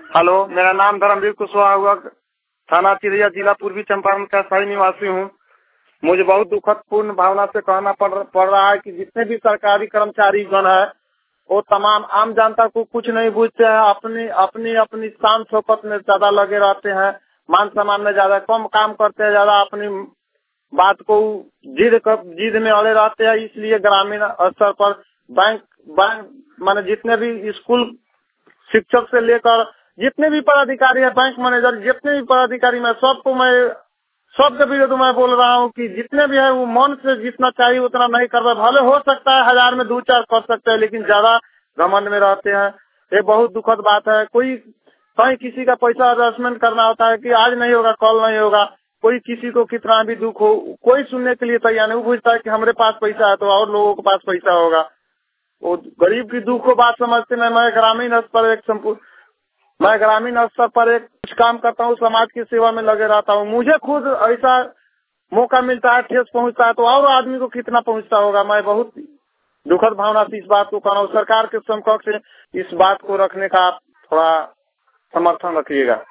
Hello, मेरा नाम धर्मवीर कुशवाहा हुआ, थाना चिरैया, जिला पूर्वी चंपारण का स्थायी निवासी हूँ। मुझे बहुत दुखदपूर्ण भावना से कहना पड़ रहा है कि जितने भी सरकारी कर्मचारी गण है वो तमाम आम जनता को कुछ नहीं पूछते हैं। अपनी अपनी अपनी शान शौकत में ज्यादा लगे रहते हैं, मान सम्मान में ज्यादा कम काम करते हैं, ज्यादा अपनी बात को जिद में अड़े रहते हैं। इसलिए ग्रामीण स्तर पर बैंक बैंक माने जितने भी स्कूल शिक्षक से लेकर जितने भी पदाधिकारी है, बैंक मैनेजर, जितने भी पदाधिकारी, मैं सबके विरुद्ध मैं बोल रहा हूँ कि जितने भी है वो मन से जितना चाहिए उतना नहीं कर रहे। भले हो सकता है 1000 में 2-4 कर सकते हैं, लेकिन ज्यादा घमंड में रहते हैं। ये बहुत दुखद बात है। कोई कहीं किसी का पैसा एडजस्टमेंट करना होता है कि आज नहीं होगा कल नहीं होगा, कोई किसी को कितना भी दुख हो कोई सुनने के लिए तैयार नहीं। वो पूछता है कि हमारे पास पैसा है तो और लोगों के पास पैसा होगा। वो गरीब की दुख को बात समझते नहीं। मैं ग्रामीण स्तर पर एक कुछ काम करता हूँ, समाज की सेवा में लगे रहता हूँ। मुझे खुद ऐसा मौका मिलता है, ठेस पहुँचता है, तो और आदमी को कितना पहुँचता होगा। मैं बहुत दुखद भावना से इस बात को कह रहा हूँ। सरकार के समकक्ष इस बात को रखने का आप थोड़ा समर्थन रखिएगा।